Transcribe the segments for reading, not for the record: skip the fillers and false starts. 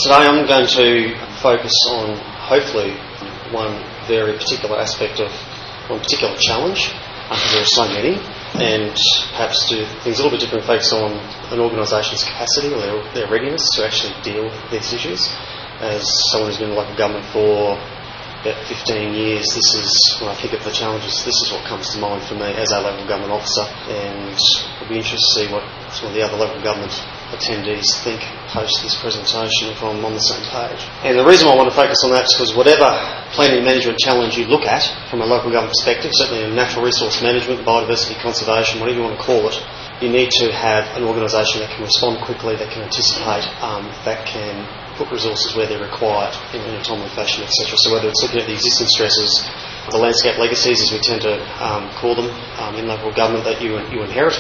Today I'm going to focus on, hopefully, one very particular aspect of one particular challenge, because there are so many, and perhaps do things a little bit different, focus on an organisation's capacity or their readiness to actually deal with these issues. As someone who's been in local government for about 15 years, this is, when I think of the challenges, this is what comes to mind for me as a local government officer, and I'll be interested to see what some of the other local government attendees think post this presentation, if I'm on the same page. And the reason I want to focus on that is because whatever planning management challenge you look at from a local government perspective, certainly in natural resource management, biodiversity conservation, whatever you want to call it, you need to have an organisation that can respond quickly, that can anticipate, that can put resources where they're required in a timely fashion, etc. So whether it's looking at the existing stresses, the landscape legacies, as we tend to call them in local government, that you inherit,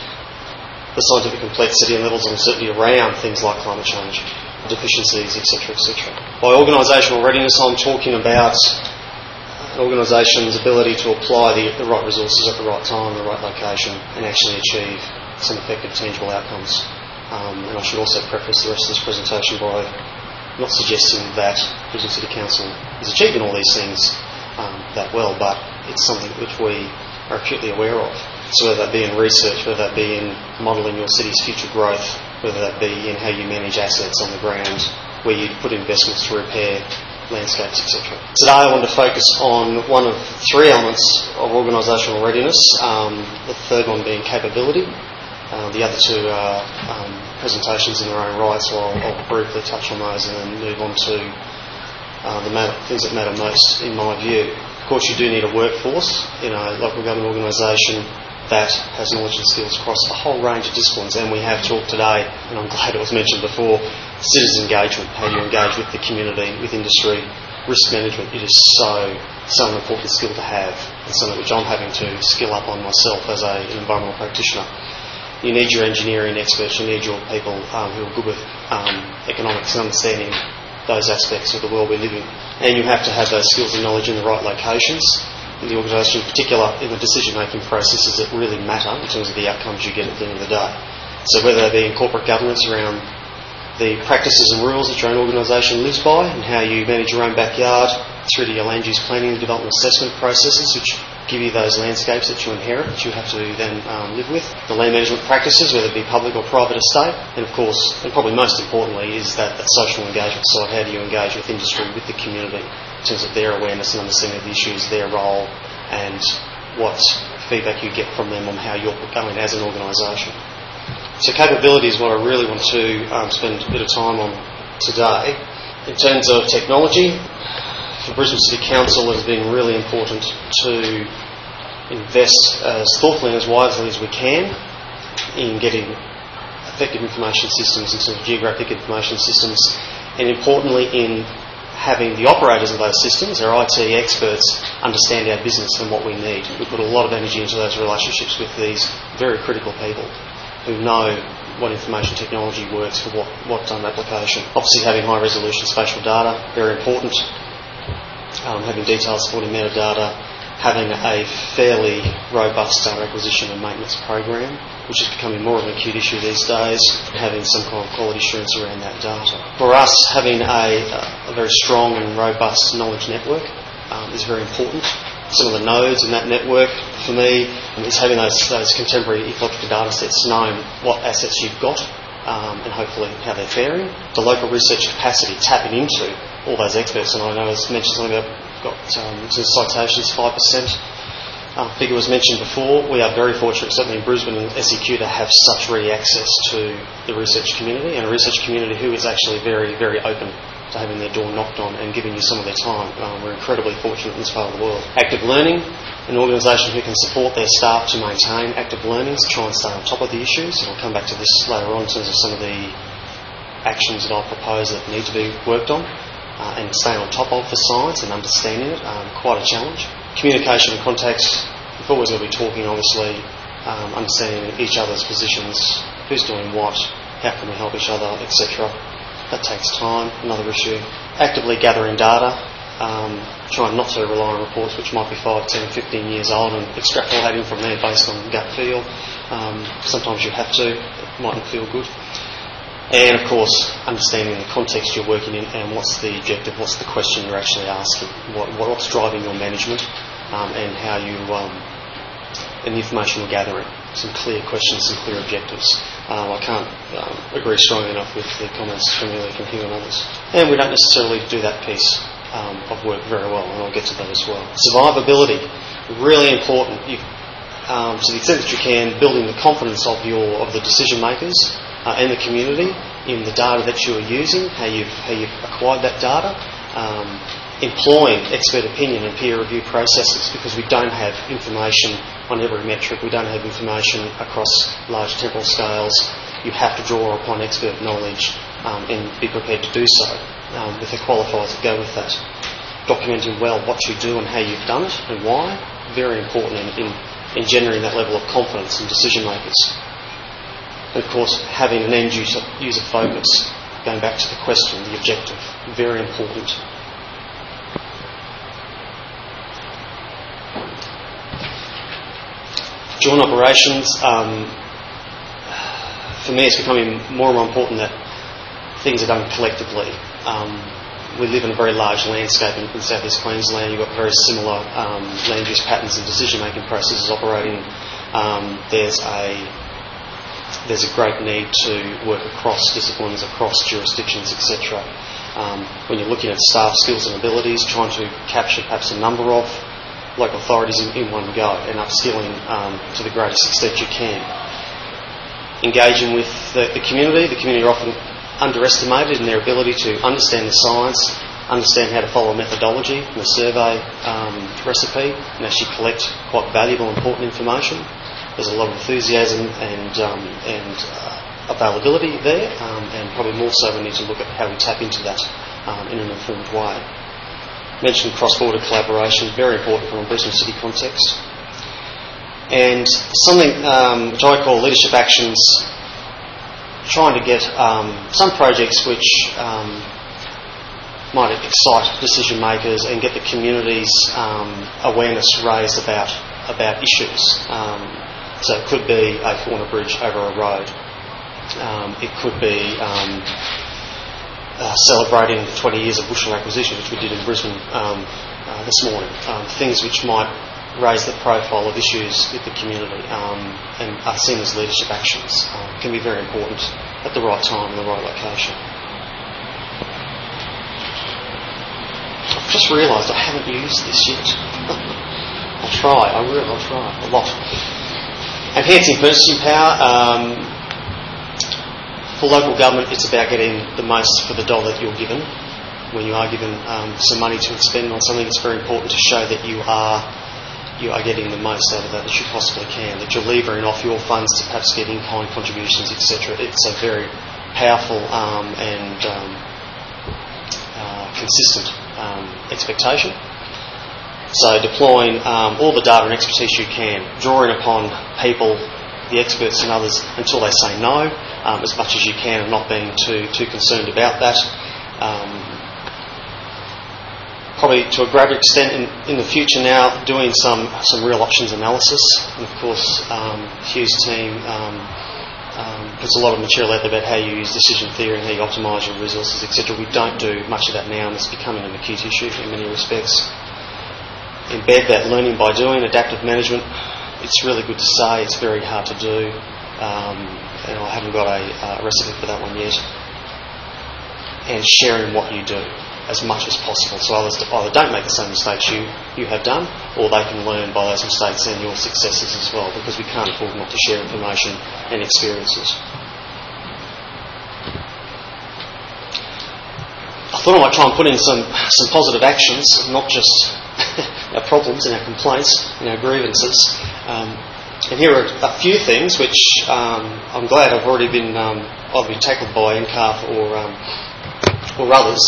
the scientific complexity and levels of uncertainty around things like climate change, deficiencies, etc., etc. By organisational readiness, I'm talking about an organisation's ability to apply the right resources at the right time, the right location, and actually achieve some effective, tangible outcomes. And I should also preface the rest of this presentation by not suggesting that Brisbane City Council is achieving all these things that well, but it's something which we are acutely aware of. So whether that be in research, whether that be in modelling your city's future growth, whether that be in how you manage assets on the ground, where you put investments to repair landscapes, etc. Today I want to focus on one of three elements of organisational readiness, the third one being capability. The other two are presentations in their own right, so I'll briefly touch on those and then move on to the things that matter most in my view. Of course, you do need a workforce in a local government organisation that has knowledge and skills across a whole range of disciplines, and we have talked today, and I'm glad it was mentioned before, citizen engagement, how you engage with the community, with industry, risk management. It is so an important skill to have, and something which I'm having to skill up on myself as an environmental practitioner. You need your engineering experts, you need your people who are good with economics and understanding those aspects of the world we live in. And you have to have those skills and knowledge in the right locations in the organisation, in particular in the decision-making processes that really matter in terms of the outcomes you get at the end of the day. So whether they be in corporate governance around the practices and rules that your own organisation lives by and how you manage your own backyard, through to your land use planning and development assessment processes, which give you those landscapes that you inherit, that you have to then live with. The land management practices, whether it be public or private estate. And of course, and probably most importantly, is that social engagement side. How do you engage with industry, with the community, in terms of their awareness and understanding of the issues, their role, and what feedback you get from them on how you're going as an organisation. So capability is what I really want to spend a bit of time on today. In terms of technology, for Brisbane City Council, it has been really important to invest as thoughtfully and as wisely as we can in getting effective information systems in terms of geographic information systems, and importantly in having the operators of those systems, our IT experts, understand our business and what we need. We put a lot of energy into those relationships with these very critical people who know what information technology works for what application. Obviously having high resolution spatial data, very important. Having detailed supporting metadata, having a fairly robust data acquisition and maintenance program, which is becoming more of an acute issue these days, having some kind of quality assurance around that data. For us, having a very strong and robust knowledge network is very important. Some of the nodes in that network, for me, is having those contemporary ecological data sets, knowing what assets you've got and hopefully how they're faring. The local research capacity, tapping into all those experts, and I know as mentioned something about citations, 5% figure was mentioned before. We are very fortunate, certainly in Brisbane and SEQ, to have such ready access to the research community, and a research community who is actually very, very open to having their door knocked on and giving you some of their time. We're incredibly fortunate in this part of the world. Active learning, an organisation who can support their staff to maintain active learning, to try and stay on top of the issues, and I'll come back to this later on in terms of some of the actions that I propose that need to be worked on. And staying on top of the science and understanding it, quite a challenge. Communication and context, we're always going to be talking, obviously, understanding each other's positions, who's doing what, how can we help each other, etc. That takes time, another issue. Actively gathering data, trying not to rely on reports which might be 5, 10, 15 years old and extrapolating from there based on gut feel. Sometimes you have to, it mightn't feel good. And of course, understanding the context you're working in and what's the objective, what's the question you're actually asking, what's driving your management, and how you and the information you're gathering. Some clear questions, some clear objectives. I can't agree strongly enough with the comments from earlier from Hugh and others. And we don't necessarily do that piece of work very well, and I'll get to that as well. Survivability, really important. To the extent that you can, building the confidence of the decision makers and the community in the data that you are using, how you've acquired that data, employing expert opinion and peer review processes, because we don't have information on every metric, we don't have information across large temporal scales. You have to draw upon expert knowledge and be prepared to do so with the qualifiers that go with that. Documenting well what you do and how you've done it and why, very important in generating that level of confidence in decision makers. And of course, having an end user focus, going back to the question, the objective, very important. Joint operations, for me it's becoming more and more important that things are done collectively. We live in a very large landscape in South East Queensland. You've got very similar land use patterns and decision-making processes operating. There's a great need to work across disciplines, across jurisdictions, etc. When you're looking at staff skills and abilities, trying to capture perhaps a number of local authorities in one go and upskilling to the greatest extent you can. Engaging with the community. The community are often underestimated in their ability to understand the science, understand how to follow a methodology and a survey recipe, and actually collect quite valuable, important information. There's a lot of enthusiasm and availability there, and probably more so we need to look at how we tap into that in an informed way. Mentioned cross-border collaboration, very important from a Brisbane City context. And something which I call leadership actions, trying to get some projects which might excite decision makers and get the community's awareness raised about issues. So it could be a fauna bridge over a road. It could be celebrating 20 years of bushland acquisition, which we did in Brisbane this morning. Things which might raise the profile of issues with the community and are seen as leadership actions can be very important at the right time and the right location. I've just realised I haven't used this yet. I'll try a lot. Enhancing purchasing power. For local government, it's about getting the most for the dollar that you're given. When you are given some money to expend on something, it's very important to show that you are getting the most out of that you possibly can, that you're levering off your funds to perhaps get in-kind contributions, etc. It's a very powerful and consistent expectation. So deploying all the data and expertise you can, drawing upon people, the experts and others until they say no, as much as you can, and not being too concerned about that. Probably to a greater extent in the future now, doing some real options analysis. And of course, Hugh's team puts a lot of material out there about how you use decision theory and how you optimise your resources, etc. We don't do much of that now, and it's becoming an acute issue in many respects. Embed that learning by doing, adaptive management. It's really good to say, it's very hard to do, and I haven't got a recipe for that one yet. And sharing what you do as much as possible, so others either don't make the same mistakes you have done, or they can learn by those mistakes and your successes as well, because we can't afford not to share information and experiences. I thought I might try and put in some positive actions, not just our problems and our complaints and our grievances. And here are a few things which I'm glad have already been either been tackled by NCARF or others,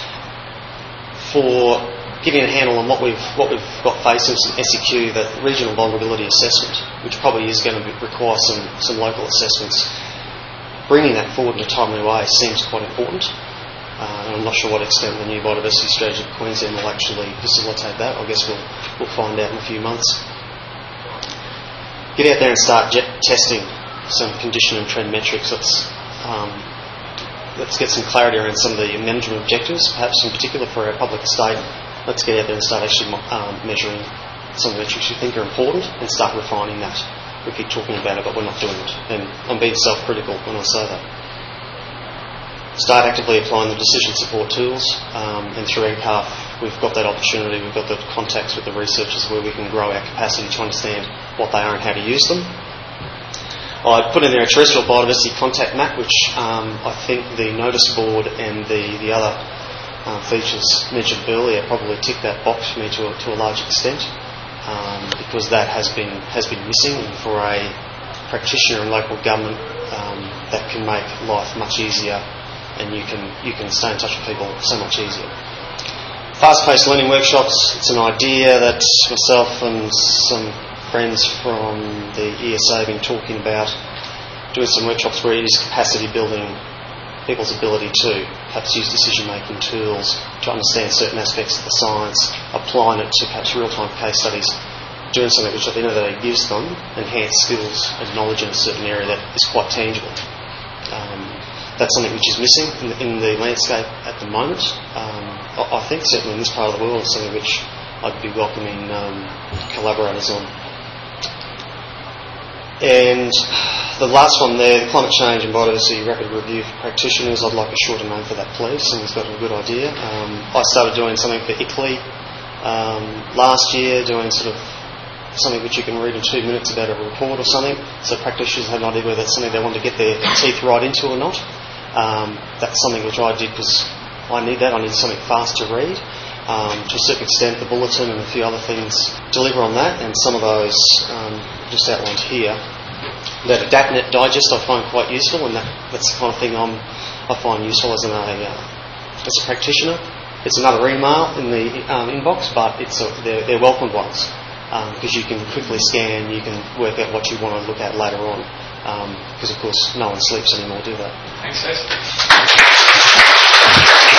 for getting a handle on what we've got facing some SEQ, that regional vulnerability assessment, which probably is going to require some local assessments. Bringing that forward in a timely way seems quite important. And I'm not sure what extent the new biodiversity strategy of Queensland will actually facilitate that. I guess we'll find out in a few months. Get out there and start testing some condition and trend metrics. That's let's get some clarity around some of the management objectives, perhaps in particular for our public estate. Let's get out there and start actually measuring some of the metrics you think are important and start refining that. We keep talking about it, but we're not doing it. And I'm being self-critical when I say that. Start actively applying the decision support tools, and through NCARF we've got that opportunity, we've got the contacts with the researchers where we can grow our capacity to understand what they are and how to use them. I put in there a terrestrial biodiversity contact map, which I think the notice board and the other features mentioned earlier probably tick that box for me to a large extent, because that has been missing, and for a practitioner in local government that can make life much easier, and you can stay in touch with people so much easier. Fast-paced learning workshops, it's an idea that myself and some friends from the ESA have been talking about, doing some workshops where it is capacity building people's ability to perhaps use decision-making tools to understand certain aspects of the science, applying it to perhaps real-time case studies, doing something which at the end of the day gives them enhanced skills and knowledge in a certain area that is quite tangible. That's something which is missing in the landscape at the moment. I think certainly in this part of the world it's something which I'd be welcoming collaborators on. And the last one there, the Climate Change and Biodiversity Rapid Review for practitioners, I'd like a shorter name for that, please. Someone's got a good idea. I started doing something for ICLEI last year, doing sort of something which you can read in 2 minutes about a report or something, so practitioners have an idea whether that's something they want to get their teeth right into or not. That's something which I did because I need that. I need something fast to read. To a certain extent, the bulletin and a few other things deliver on that, and some of those just outlined here. That AdaptNet Digest I find quite useful, and that's the kind of thing I find useful as a practitioner. It's another email in the inbox, but they're welcomed ones, because you can quickly scan, you can work out what you want to look at later on, because of course no one sleeps anymore, do they? Thanks, Seth.